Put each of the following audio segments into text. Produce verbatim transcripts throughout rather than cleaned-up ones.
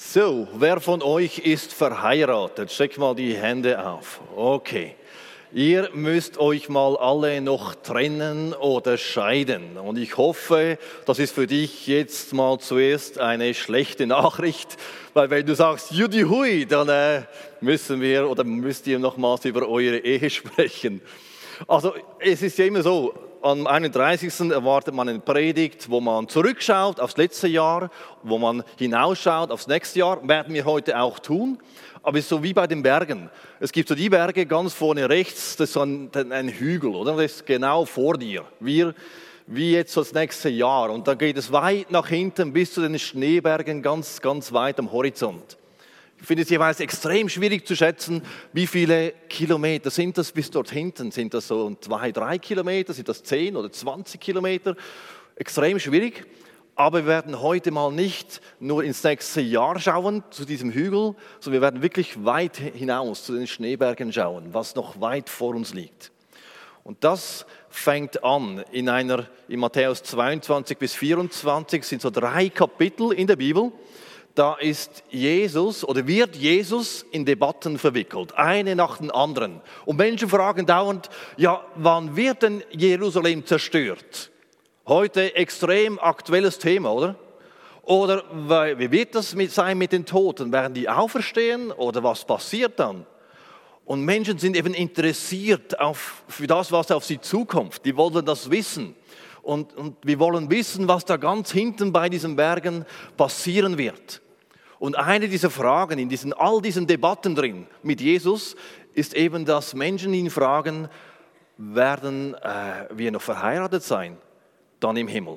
So, wer von euch ist verheiratet? Steck mal die Hände auf. Okay. Ihr müsst euch mal alle noch trennen oder scheiden. Und ich hoffe, das ist für dich jetzt mal zuerst eine schlechte Nachricht, weil wenn du sagst, Judi Hui, dann äh, müssen wir oder müsst ihr nochmals über eure Ehe sprechen. Also es ist ja immer so, am einunddreißigsten erwartet man eine Predigt, wo man zurückschaut aufs letzte Jahr, wo man hinausschaut aufs nächste Jahr, werden wir heute auch tun. Aber es ist so wie bei den Bergen. Es gibt so die Berge ganz vorne rechts, das ist so ein, ein Hügel, oder? Das ist genau vor dir, wie, wie jetzt so das nächste Jahr. Und dann geht es weit nach hinten bis zu den Schneebergen, ganz, ganz weit am Horizont. Ich finde es jeweils extrem schwierig zu schätzen, wie viele Kilometer sind das bis dort hinten. Sind das so zwei, drei Kilometer, sind das zehn oder zwanzig Kilometer? Extrem schwierig. Aber wir werden heute mal nicht nur ins nächste Jahr schauen, zu diesem Hügel, sondern wir werden wirklich weit hinaus zu den Schneebergen schauen, was noch weit vor uns liegt. Und das fängt an in einer, in Matthäus zweiundzwanzig bis vierundzwanzig, sind so drei Kapitel in der Bibel. Da ist Jesus oder wird Jesus in Debatten verwickelt, eine nach dem anderen. Und Menschen fragen dauernd, ja, wann wird denn Jerusalem zerstört? Heute extrem aktuelles Thema, oder? Oder wie wird das sein mit den Toten? Werden die auferstehen oder was passiert dann? Und Menschen sind eben interessiert auf, für das, was auf sie zukommt. Die wollen das wissen. Und, und wir wollen wissen, was da ganz hinten bei diesen Bergen passieren wird. Und eine dieser Fragen in diesen, all diesen Debatten drin mit Jesus ist eben, dass Menschen ihn fragen, werden äh, wir noch verheiratet sein, dann im Himmel?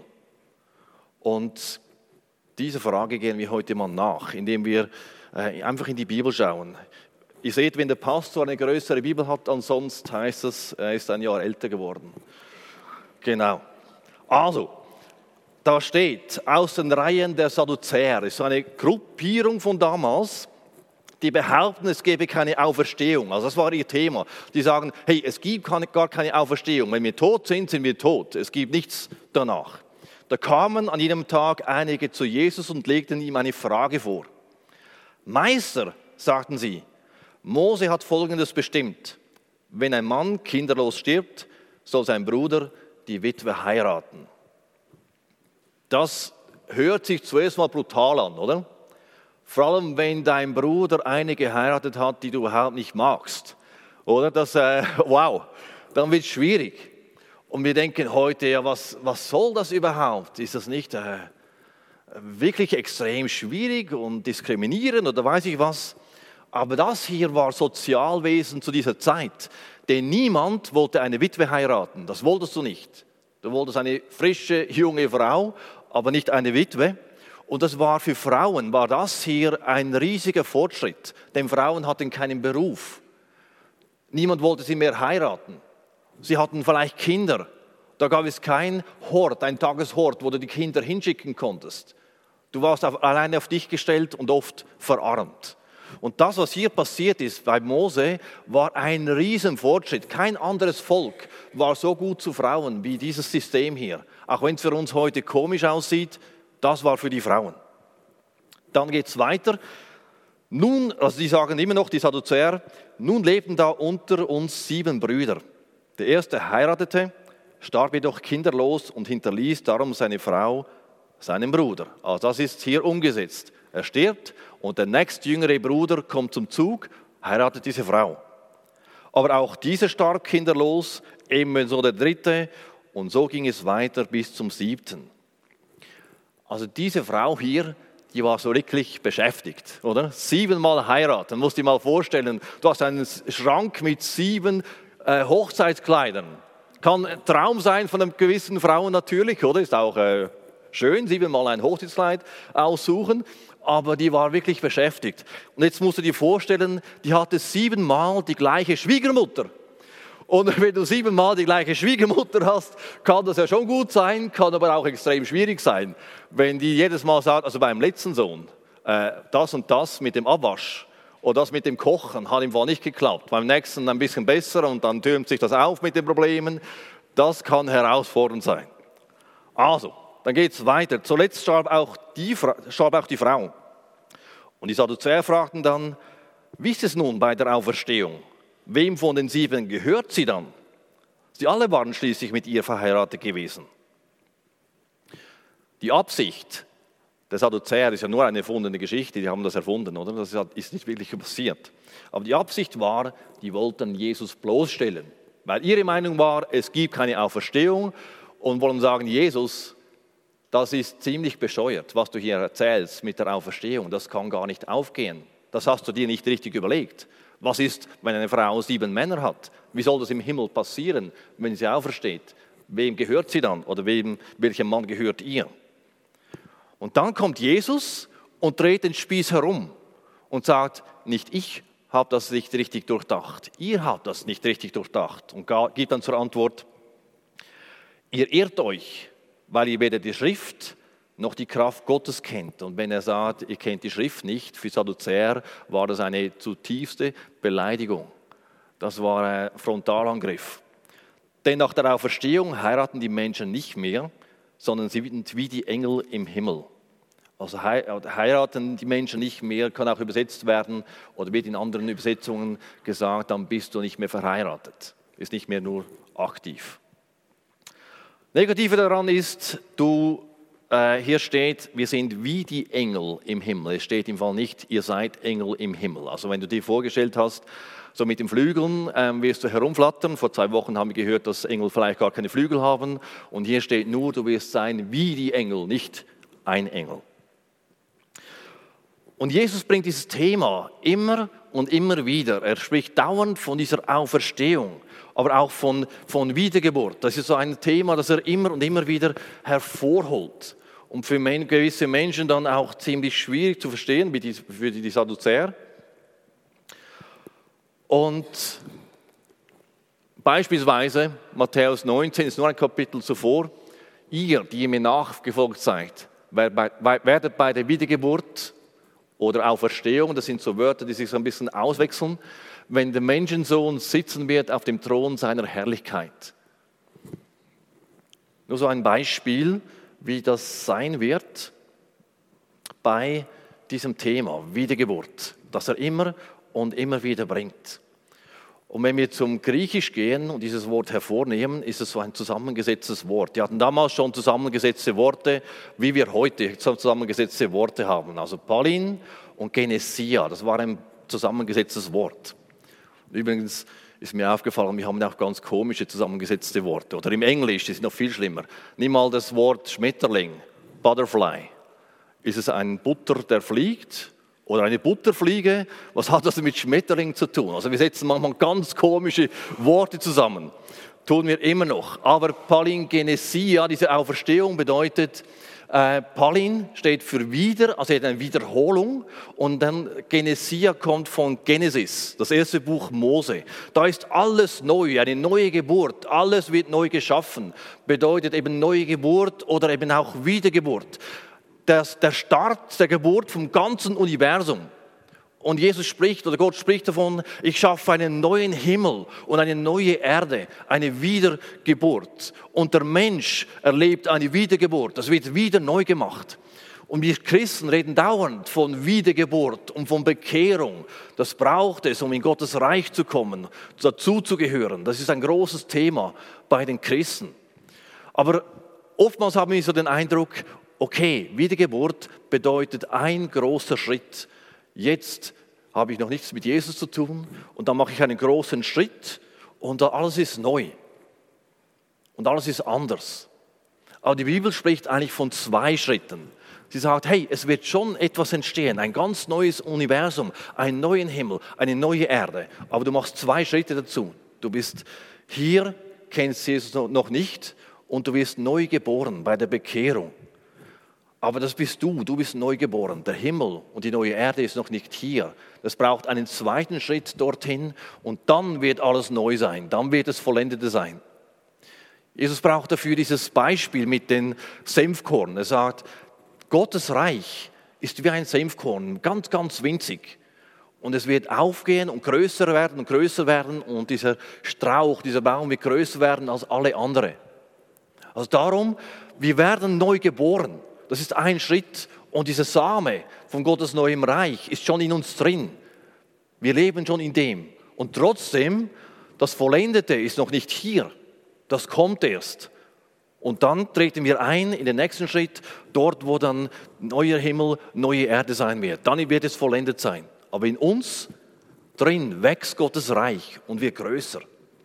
Und diese Frage gehen wir heute mal nach, indem wir äh, einfach in die Bibel schauen. Ihr seht, wenn der Pastor eine größere Bibel hat, ansonsten heißt es, er ist ein Jahr älter geworden. Genau. Also, da steht, aus den Reihen der Sadduzäer, das ist eine Gruppierung von damals, die behaupten, es gebe keine Auferstehung. Also das war ihr Thema. Die sagen, hey, es gibt gar keine Auferstehung. Wenn wir tot sind, sind wir tot. Es gibt nichts danach. Da kamen an jenem Tag einige zu Jesus und legten ihm eine Frage vor. Meister, sagten sie, Mose hat Folgendes bestimmt. Wenn ein Mann kinderlos stirbt, soll sein Bruder die Witwe heiraten. Das hört sich zuerst mal brutal an, oder? Vor allem, wenn dein Bruder eine geheiratet hat, die du überhaupt nicht magst. Oder? Das, äh, wow, dann wird es schwierig. Und wir denken heute, ja, was, was soll das überhaupt? Ist das nicht äh, wirklich extrem schwierig und diskriminierend oder weiß ich was? Aber das hier war Sozialwesen zu dieser Zeit. Denn niemand wollte eine Witwe heiraten. Das wolltest du nicht. Du wolltest eine frische, junge Frau, aber nicht eine Witwe. Und das war für Frauen, war das hier ein riesiger Fortschritt. Denn Frauen hatten keinen Beruf. Niemand wollte sie mehr heiraten. Sie hatten vielleicht Kinder. Da gab es keinen Hort, ein Tageshort, wo du die Kinder hinschicken konntest. Du warst auf, alleine auf dich gestellt und oft verarmt. Und das, was hier passiert ist bei Mose, war ein riesen Fortschritt. Kein anderes Volk war so gut zu Frauen wie dieses System hier. Auch wenn es für uns heute komisch aussieht, das war für die Frauen. Dann geht es weiter. Nun, also die sagen immer noch, die Sadduzäer, nun lebten da unter uns sieben Brüder. Der erste heiratete, starb jedoch kinderlos und hinterließ darum seine Frau, seinen Bruder. Also das ist hier umgesetzt. Er stirbt und der nächstjüngere Bruder kommt zum Zug, heiratet diese Frau. Aber auch dieser starb kinderlos, ebenso der dritte, und so ging es weiter bis zum siebten. Also diese Frau hier, die war so wirklich beschäftigt, oder? Siebenmal heiraten, musst du dir mal vorstellen. Du hast einen Schrank mit sieben äh, Hochzeitskleidern. Kann ein Traum sein von einer gewissen Frau natürlich, oder? Ist auch äh, schön, siebenmal ein Hochzeitskleid aussuchen. Aber die war wirklich beschäftigt. Und jetzt musst du dir vorstellen, die hatte siebenmal die gleiche Schwiegermutter. Und wenn du siebenmal die gleiche Schwiegermutter hast, kann das ja schon gut sein, kann aber auch extrem schwierig sein. Wenn die jedes Mal sagt, also beim letzten Sohn, äh, das und das mit dem Abwasch oder das mit dem Kochen hat im Fall nicht geklappt. Beim nächsten ein bisschen besser und dann türmt sich das auf mit den Problemen. Das kann herausfordernd sein. Also, dann geht es weiter. Zuletzt starb auch, die, starb auch die Frau. Und die Sadduzäer fragten dann, wie ist es nun bei der Auferstehung? Wem von den sieben gehört sie dann? Sie alle waren schließlich mit ihr verheiratet gewesen. Die Absicht der Sadduzäer ist ja nur eine erfundene Geschichte, die haben das erfunden, oder? Das ist nicht wirklich passiert. Aber die Absicht war, die wollten Jesus bloßstellen. Weil ihre Meinung war, es gibt keine Auferstehung und wollen sagen, Jesus, das ist ziemlich bescheuert, was du hier erzählst mit der Auferstehung. Das kann gar nicht aufgehen. Das hast du dir nicht richtig überlegt. Was ist, wenn eine Frau sieben Männer hat? Wie soll das im Himmel passieren, wenn sie aufersteht? Wem gehört sie dann oder wem, welchem Mann gehört ihr? Und dann kommt Jesus und dreht den Spieß herum und sagt, nicht ich habe das nicht richtig durchdacht, ihr habt das nicht richtig durchdacht. Und gibt dann zur Antwort, ihr irrt euch, weil ihr weder die Schrift noch die Kraft Gottes kennt. Und wenn er sagt, ihr kennt die Schrift nicht, für Sadduzäer war das eine zutiefste Beleidigung. Das war ein Frontalangriff. Denn nach der Auferstehung heiraten die Menschen nicht mehr, sondern sie sind wie die Engel im Himmel. Also heiraten die Menschen nicht mehr, kann auch übersetzt werden oder wird in anderen Übersetzungen gesagt, dann bist du nicht mehr verheiratet, ist nicht mehr nur aktiv. Negative daran ist, du, äh, hier steht, wir sind wie die Engel im Himmel. Es steht im Fall nicht, ihr seid Engel im Himmel. Also wenn du dir vorgestellt hast, so mit den Flügeln ähm, wirst du herumflattern. Vor zwei Wochen haben wir gehört, dass Engel vielleicht gar keine Flügel haben. Und hier steht nur, du wirst sein wie die Engel, nicht ein Engel. Und Jesus bringt dieses Thema immer und immer wieder. Er spricht dauernd von dieser Auferstehung, aber auch von, von Wiedergeburt. Das ist so ein Thema, das er immer und immer wieder hervorholt. Und für gewisse Menschen dann auch ziemlich schwierig zu verstehen, wie die, für die Sadduzäer. Und beispielsweise Matthäus neunzehn ist nur ein Kapitel zuvor. Ihr, die ihr mir nachgefolgt seid, werdet bei der Wiedergeburt oder Auferstehung, das sind so Wörter, die sich so ein bisschen auswechseln, wenn der Menschensohn sitzen wird auf dem Thron seiner Herrlichkeit. Nur so ein Beispiel, wie das sein wird bei diesem Thema Wiedergeburt, das er immer und immer wieder bringt. Und wenn wir zum Griechisch gehen und dieses Wort hervornehmen, ist es so ein zusammengesetztes Wort. Die hatten damals schon zusammengesetzte Worte, wie wir heute zusammengesetzte Worte haben. Also Palin und Genesia, das war ein zusammengesetztes Wort. Übrigens ist mir aufgefallen, wir haben auch ganz komische zusammengesetzte Worte. Oder im Englisch, das ist noch viel schlimmer. Nimm mal das Wort Schmetterling, Butterfly. Ist es ein Butter, der fliegt? Oder eine Butterfliege, was hat das mit Schmetterling zu tun? Also wir setzen manchmal ganz komische Worte zusammen, tun wir immer noch. Aber Palingenesia, diese Auferstehung bedeutet, äh, Palin steht für wieder, also eine Wiederholung. Und dann Genesia kommt von Genesis, das erste Buch Mose. Da ist alles neu, eine neue Geburt, alles wird neu geschaffen. Bedeutet eben neue Geburt oder eben auch Wiedergeburt. Das, der Start der Geburt vom ganzen Universum. Und Jesus spricht, oder Gott spricht davon, ich schaffe einen neuen Himmel und eine neue Erde, eine Wiedergeburt. Und der Mensch erlebt eine Wiedergeburt, das wird wieder neu gemacht. Und wir Christen reden dauernd von Wiedergeburt und von Bekehrung. Das braucht es, um in Gottes Reich zu kommen, dazu zu gehören. Das ist ein großes Thema bei den Christen. Aber oftmals haben wir so den Eindruck, okay, Wiedergeburt bedeutet ein großer Schritt. Jetzt habe ich noch nichts mit Jesus zu tun und dann mache ich einen großen Schritt und alles ist neu und alles ist anders. Aber die Bibel spricht eigentlich von zwei Schritten. Sie sagt, hey, es wird schon etwas entstehen, ein ganz neues Universum, einen neuen Himmel, eine neue Erde. Aber du machst zwei Schritte dazu. Du bist hier, kennst Jesus noch nicht und du wirst neu geboren bei der Bekehrung. Aber das bist du, du bist neu geboren. Der Himmel und die neue Erde ist noch nicht hier. Das braucht einen zweiten Schritt dorthin und dann wird alles neu sein, dann wird es Vollendete sein. Jesus braucht dafür dieses Beispiel mit den Senfkorn. Er sagt, Gottes Reich ist wie ein Senfkorn, ganz, ganz winzig. Und es wird aufgehen und größer werden und größer werden und dieser Strauch, dieser Baum wird größer werden als alle anderen. Also darum, wir werden neu geboren. Das ist ein Schritt Und dieser Same von Gottes neuem Reich ist schon in uns drin. Wir leben schon in dem. Und trotzdem, das Vollendete ist noch nicht hier. Das kommt erst. Und dann treten wir ein in den nächsten Schritt, dort, wo dann neuer Himmel, neue Erde sein wird. Dann wird es vollendet sein. Aber in uns drin wächst Gottes Reich und wird größer.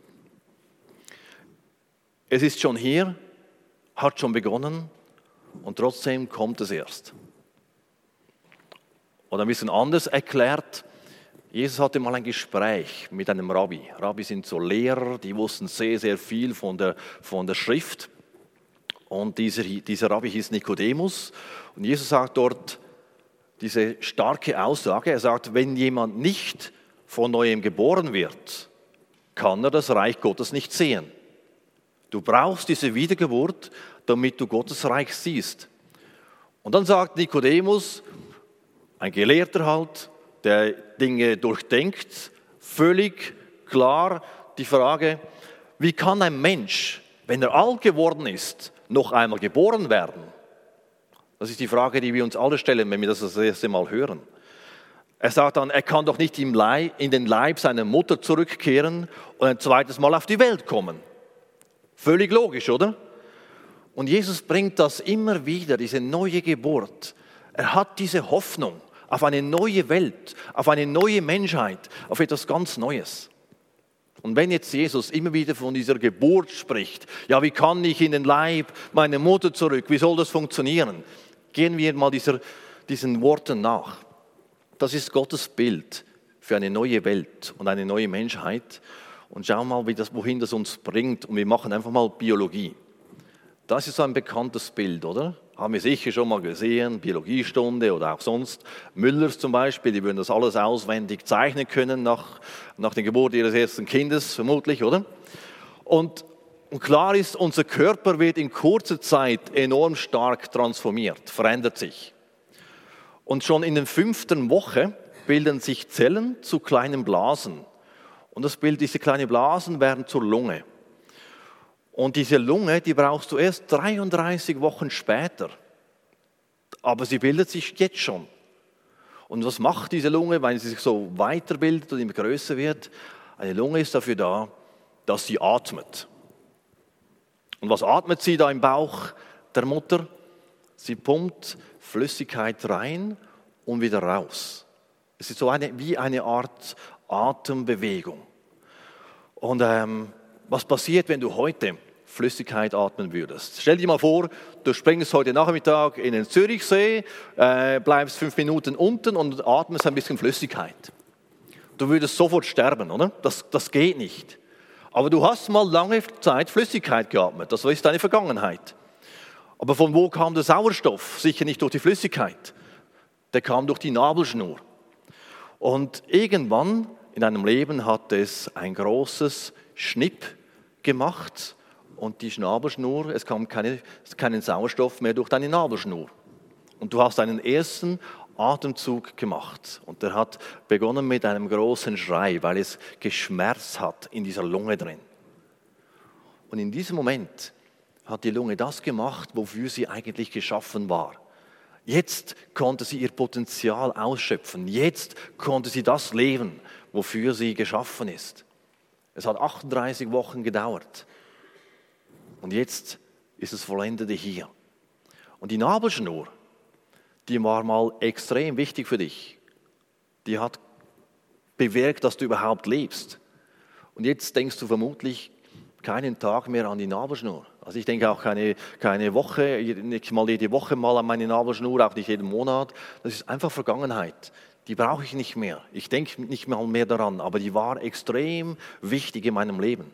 Es ist schon hier, hat schon begonnen und trotzdem kommt es erst. Oder ein bisschen anders erklärt, Jesus hatte mal ein Gespräch mit einem Rabbi. Rabbis sind so Lehrer, die wussten sehr, sehr viel von der, von der Schrift. Und dieser, dieser Rabbi hieß Nikodemus. Und Jesus sagt dort diese starke Aussage, er sagt, wenn jemand nicht von Neuem geboren wird, kann er das Reich Gottes nicht sehen. Du brauchst diese Wiedergeburt, damit du Gottes Reich siehst. Und dann sagt Nikodemus, ein Gelehrter halt, der Dinge durchdenkt, völlig klar die Frage, wie kann ein Mensch, wenn er alt geworden ist, noch einmal geboren werden? Das ist die Frage, die wir uns alle stellen, wenn wir das das erste Mal hören. Er sagt dann, er kann doch nicht in den Leib seiner Mutter zurückkehren und ein zweites Mal auf die Welt kommen. Völlig logisch, oder? Und Jesus bringt das immer wieder, diese neue Geburt. Er hat diese Hoffnung auf eine neue Welt, auf eine neue Menschheit, auf etwas ganz Neues. Und wenn jetzt Jesus immer wieder von dieser Geburt spricht, ja, wie kann ich in den Leib meiner Mutter zurück, wie soll das funktionieren? Gehen wir mal dieser, diesen Worten nach. Das ist Gottes Bild für eine neue Welt und eine neue Menschheit. Und schauen mal, wie das, wohin das uns bringt. Und wir machen einfach mal Biologie. Das ist so ein bekanntes Bild, oder? Haben wir sicher schon mal gesehen, Biologiestunde oder auch sonst. Müllers zum Beispiel, die würden das alles auswendig zeichnen können nach, nach der Geburt ihres ersten Kindes, vermutlich, oder? Und, und klar ist, unser Körper wird in kurzer Zeit enorm stark transformiert, verändert sich. Und schon in der fünften Woche bilden sich Zellen zu kleinen Blasen. Und das Bild, diese kleinen Blasen werden zur Lunge. Und diese Lunge, die brauchst du erst dreiunddreißig Wochen später. Aber sie bildet sich jetzt schon. Und was macht diese Lunge, weil sie sich so weiterbildet und immer größer wird? Eine Lunge ist dafür da, dass sie atmet. Und was atmet sie da im Bauch der Mutter? Sie pumpt Flüssigkeit rein und wieder raus. Es ist so eine, wie eine Art Atembewegung. Und ähm, was passiert, wenn du heute Flüssigkeit atmen würdest? Stell dir mal vor, du springst heute Nachmittag in den Zürichsee, äh, bleibst fünf Minuten unten und atmest ein bisschen Flüssigkeit. Du würdest sofort sterben, oder? Das, das geht nicht. Aber du hast mal lange Zeit Flüssigkeit geatmet, das ist deine Vergangenheit. Aber von wo kam der Sauerstoff? Sicher nicht durch die Flüssigkeit. Der kam durch die Nabelschnur. Und irgendwann in deinem Leben hat es ein großes Schnipp gemacht und die Nabelschnur, es kam keine, keinen Sauerstoff mehr durch deine Nabelschnur. Und du hast einen ersten Atemzug gemacht und der hat begonnen mit einem großen Schrei, weil es geschmerzt hat in dieser Lunge drin. Und in diesem Moment hat die Lunge das gemacht, wofür sie eigentlich geschaffen war. Jetzt konnte sie ihr Potenzial ausschöpfen. Jetzt konnte sie das leben, wofür sie geschaffen ist. Es hat achtunddreißig Wochen gedauert. Und jetzt ist es Vollendete hier. Und die Nabelschnur, die war mal extrem wichtig für dich. Die hat bewirkt, dass du überhaupt lebst. Und jetzt denkst du vermutlich keinen Tag mehr an die Nabelschnur. Also ich denke auch keine, keine Woche, nicht mal jede Woche mal an meine Nabelschnur, auch nicht jeden Monat. Das ist einfach Vergangenheit. Die brauche ich nicht mehr. Ich denke nicht mal mehr daran, aber die war extrem wichtig in meinem Leben.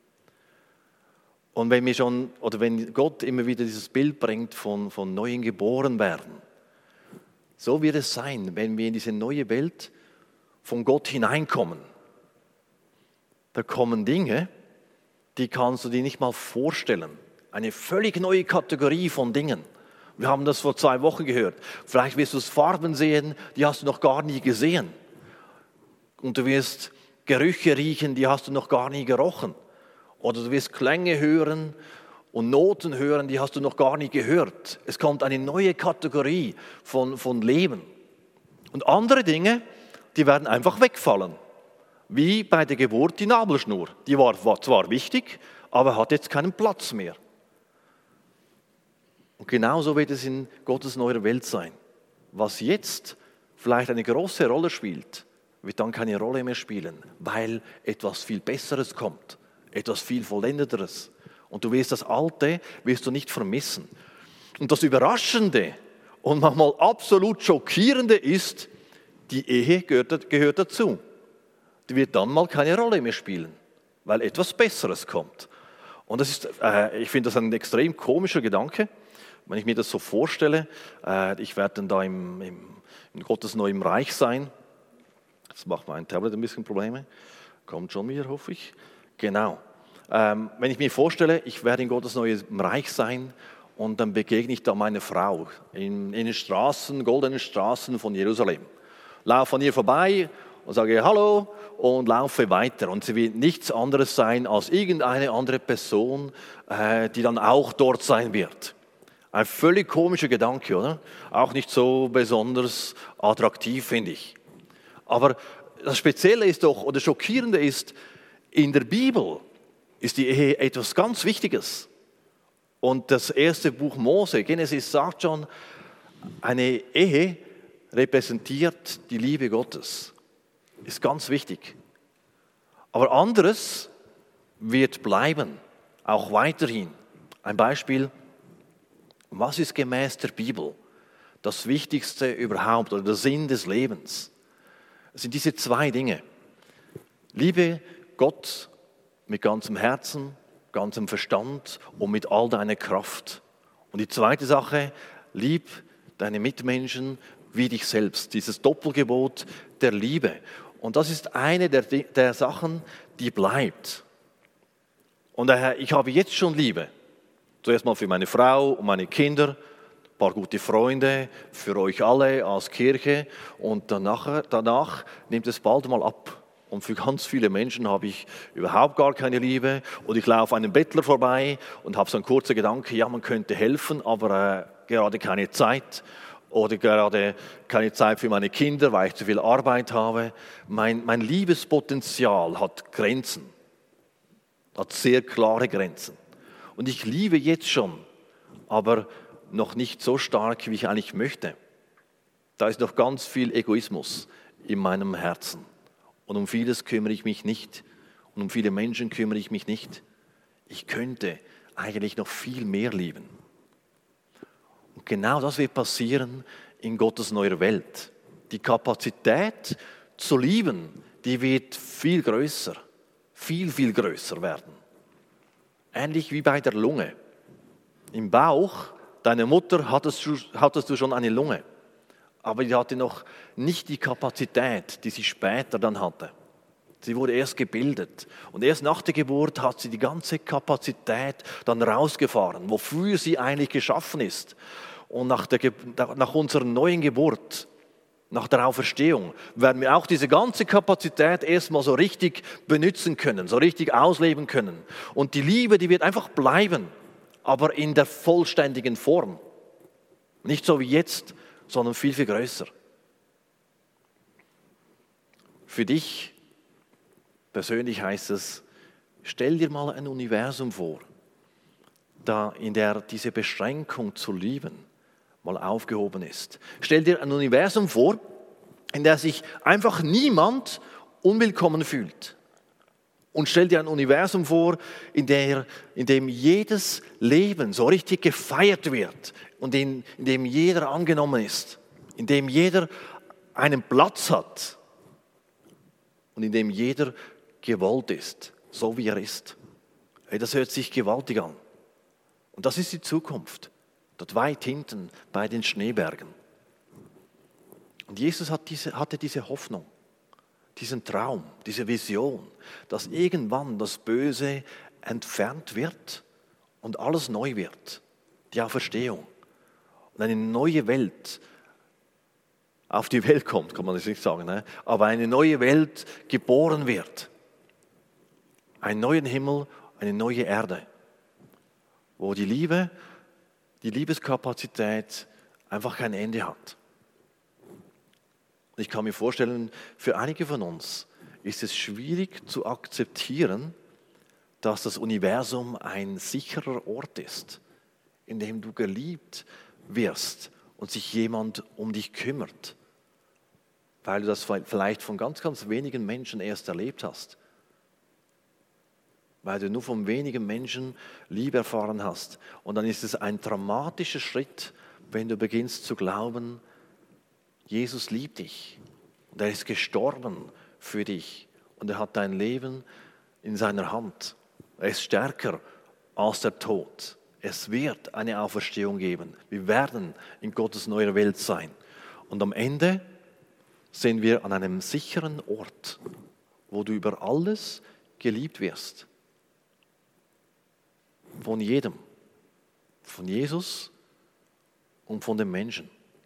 Und wenn wir schon, oder wenn Gott immer wieder dieses Bild bringt von, von neuen geboren werden, so wird es sein, wenn wir in diese neue Welt von Gott hineinkommen. Da kommen Dinge, die kannst du dir nicht mal vorstellen. Eine völlig neue Kategorie von Dingen. Wir haben das vor zwei Wochen gehört. Vielleicht wirst du Farben sehen, die hast du noch gar nie gesehen. Und du wirst Gerüche riechen, die hast du noch gar nie gerochen. Oder du wirst Klänge hören und Noten hören, die hast du noch gar nicht gehört. Es kommt eine neue Kategorie von, von Leben. Und andere Dinge, die werden einfach wegfallen. Wie bei der Geburt die Nabelschnur. Die war, war zwar wichtig, aber hat jetzt keinen Platz mehr. Und genauso wird es in Gottes neuer Welt sein. Was jetzt vielleicht eine große Rolle spielt, wird dann keine Rolle mehr spielen, weil etwas viel Besseres kommt, etwas viel Vollendeteres. Und du wirst das Alte wirst du nicht vermissen. Und das Überraschende und manchmal absolut Schockierende ist, die Ehe gehört, gehört dazu. Die wird dann mal keine Rolle mehr spielen, weil etwas Besseres kommt. Und das ist, äh, ich finde das ein extrem komischer Gedanke, wenn ich mir das so vorstelle. Äh, ich werde dann da im, im, in Gottes neuem Reich sein. Das macht mein Tablet ein bisschen Probleme. Kommt schon wieder, hoffe ich. Genau. Ähm, wenn ich mir vorstelle, ich werde in Gottes neuem Reich sein und dann begegne ich da meine Frau in, in den Straßen, goldenen Straßen von Jerusalem. Laufe an ihr vorbei und sage Hallo und laufe weiter. Und sie wird nichts anderes sein als irgendeine andere Person, äh, die dann auch dort sein wird. Ein völlig komischer Gedanke, oder? Auch nicht so besonders attraktiv, finde ich. Aber das Spezielle ist doch, oder Schockierende ist, in der Bibel ist die Ehe etwas ganz Wichtiges. Und das erste Buch Mose, Genesis, sagt schon, eine Ehe repräsentiert die Liebe Gottes. Ist ganz wichtig. Aber anderes wird bleiben, auch weiterhin. Ein Beispiel, was ist gemäß der Bibel das Wichtigste überhaupt oder der Sinn des Lebens? Es sind diese zwei Dinge. Liebe Gott mit ganzem Herzen, ganzem Verstand und mit all deiner Kraft. Und die zweite Sache, lieb deine Mitmenschen wie dich selbst. Dieses Doppelgebot der Liebe. Und das ist eine der, der Sachen, die bleibt. Und daher, ich habe jetzt schon Liebe. Zuerst mal für meine Frau und meine Kinder, ein paar gute Freunde, für euch alle als Kirche. Und danach, danach nimmt es bald mal ab. Und für ganz viele Menschen habe ich überhaupt gar keine Liebe. Und ich laufe einem Bettler vorbei und habe so einen kurzen Gedanke, ja, man könnte helfen, aber äh, gerade keine Zeit. Oder gerade keine Zeit für meine Kinder, weil ich zu viel Arbeit habe. Mein, mein Liebespotenzial hat Grenzen, hat sehr klare Grenzen. Und ich liebe jetzt schon, aber noch nicht so stark, wie ich eigentlich möchte. Da ist noch ganz viel Egoismus in meinem Herzen. Und um vieles kümmere ich mich nicht. Und um viele Menschen kümmere ich mich nicht. Ich könnte eigentlich noch viel mehr lieben. Und genau das wird passieren in Gottes neuer Welt. Die Kapazität zu lieben, die wird viel größer, viel, viel größer werden. Ähnlich wie bei der Lunge. Im Bauch deiner Mutter hattest du, hattest du schon eine Lunge, aber die hatte noch nicht die Kapazität, die sie später dann hatte. Sie wurde erst gebildet und erst nach der Geburt hat sie die ganze Kapazität dann rausgefahren, wofür sie eigentlich geschaffen ist. Und nach, der, nach unserer neuen Geburt, nach der Auferstehung, werden wir auch diese ganze Kapazität erstmal so richtig benutzen können, so richtig ausleben können. Und die Liebe, die wird einfach bleiben, aber in der vollständigen Form. Nicht so wie jetzt, sondern viel, viel größer. Für dich persönlich heißt es, stell dir mal ein Universum vor, da in der diese Beschränkung zu lieben mal aufgehoben ist. Stell dir ein Universum vor, in der sich einfach niemand unwillkommen fühlt. Und stell dir ein Universum vor, in, der, in dem jedes Leben so richtig gefeiert wird und in, in dem jeder angenommen ist, in dem jeder einen Platz hat und in dem jeder gewollt ist, so wie er ist. Hey, das hört sich gewaltig an. Und das ist die Zukunft. Dort weit hinten bei den Schneebergen. Und Jesus hat diese, hatte diese Hoffnung, diesen Traum, diese Vision, dass irgendwann das Böse entfernt wird und alles neu wird. Die Auferstehung. Und eine neue Welt auf die Welt kommt, kann man das nicht sagen, ne? Aber eine neue Welt geboren wird. Einen neuen Himmel, eine neue Erde. wo die Liebe, die Liebeskapazität einfach kein Ende hat. Ich kann mir vorstellen, für einige von uns ist es schwierig zu akzeptieren, dass das Universum ein sicherer Ort ist, in dem du geliebt wirst und sich jemand um dich kümmert, weil du das vielleicht von ganz, ganz wenigen Menschen erst erlebt hast, weil du nur von wenigen Menschen Liebe erfahren hast. Und dann ist es ein dramatischer Schritt, wenn du beginnst zu glauben, Jesus liebt dich und er ist gestorben für dich und er hat dein Leben in seiner Hand. Er ist stärker als der Tod. Es wird eine Auferstehung geben. Wir werden in Gottes neuer Welt sein. Und am Ende sind wir an einem sicheren Ort, wo du über alles geliebt wirst. Von jedem. Von Jesus und von den Menschen.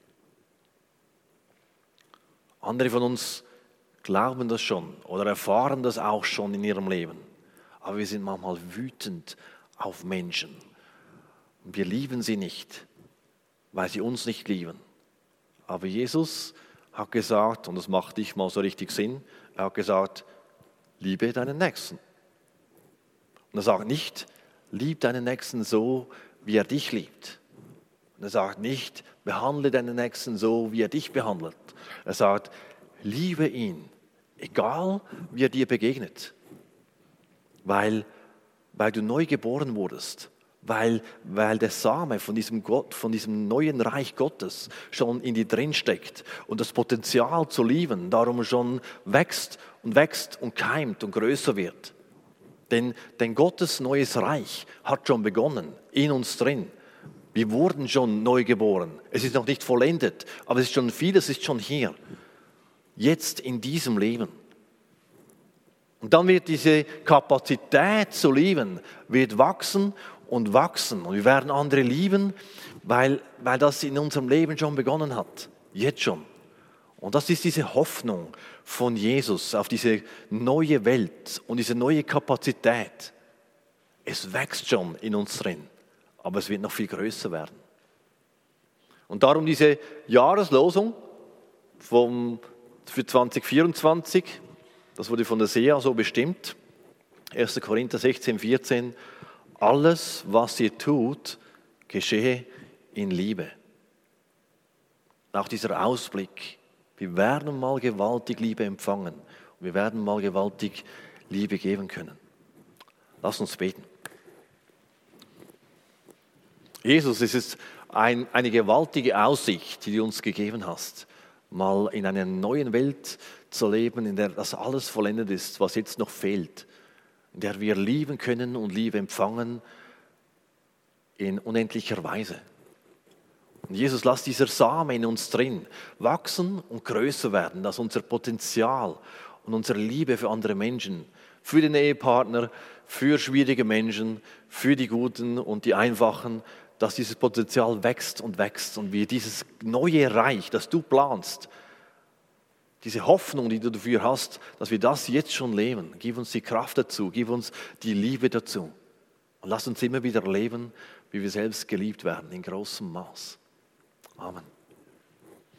Andere von uns glauben das schon oder erfahren das auch schon in ihrem Leben. Aber wir sind manchmal wütend auf Menschen. Und wir lieben sie nicht, weil sie uns nicht lieben. Aber Jesus hat gesagt, und das macht nicht mal so richtig Sinn, er hat gesagt, liebe deinen Nächsten. Und er sagt nicht, lieb deinen Nächsten so, wie er dich liebt. Und er sagt nicht, behandle deinen Nächsten so, wie er dich behandelt. Er sagt, liebe ihn, egal wie er dir begegnet. Weil, weil du neu geboren wurdest. Weil, weil der Same von diesem Gott, von diesem neuen Reich Gottes schon in dir drin steckt und das Potenzial zu lieben darum schon wächst und wächst und keimt und größer wird. Denn, denn Gottes neues Reich hat schon begonnen, in uns drin. Wir wurden schon neu geboren. Es ist noch nicht vollendet, aber es ist schon vieles ist schon hier. Jetzt in diesem Leben. Und dann wird diese Kapazität zu lieben, wird wachsen und wachsen. Und wir werden andere lieben, weil, weil das in unserem Leben schon begonnen hat. Jetzt schon. Und das ist diese Hoffnung von Jesus auf diese neue Welt und diese neue Kapazität. Es wächst schon in uns drin, aber es wird noch viel größer werden. Und darum diese Jahreslosung vom, für zwanzig vierundzwanzig, das wurde von der S E A so bestimmt, erster Korinther sechzehn, vierzehn, alles, was ihr tut, geschehe in Liebe. Auch dieser Ausblick, wir werden mal gewaltig Liebe empfangen und wir werden mal gewaltig Liebe geben können. Lass uns beten. Jesus, es ist ein, eine gewaltige Aussicht, die du uns gegeben hast, mal in einer neuen Welt zu leben, in der das alles vollendet ist, was jetzt noch fehlt, in der wir lieben können und Liebe empfangen in unendlicher Weise. Und Jesus, lass dieser Same in uns drin wachsen und größer werden, dass unser Potenzial und unsere Liebe für andere Menschen, für den Ehepartner, für schwierige Menschen, für die Guten und die Einfachen, dass dieses Potenzial wächst und wächst und wir dieses neue Reich, das du planst, diese Hoffnung, die du dafür hast, dass wir das jetzt schon leben. Gib uns die Kraft dazu, gib uns die Liebe dazu. Und lass uns immer wieder leben, wie wir selbst geliebt werden, in großem Maß. Amen.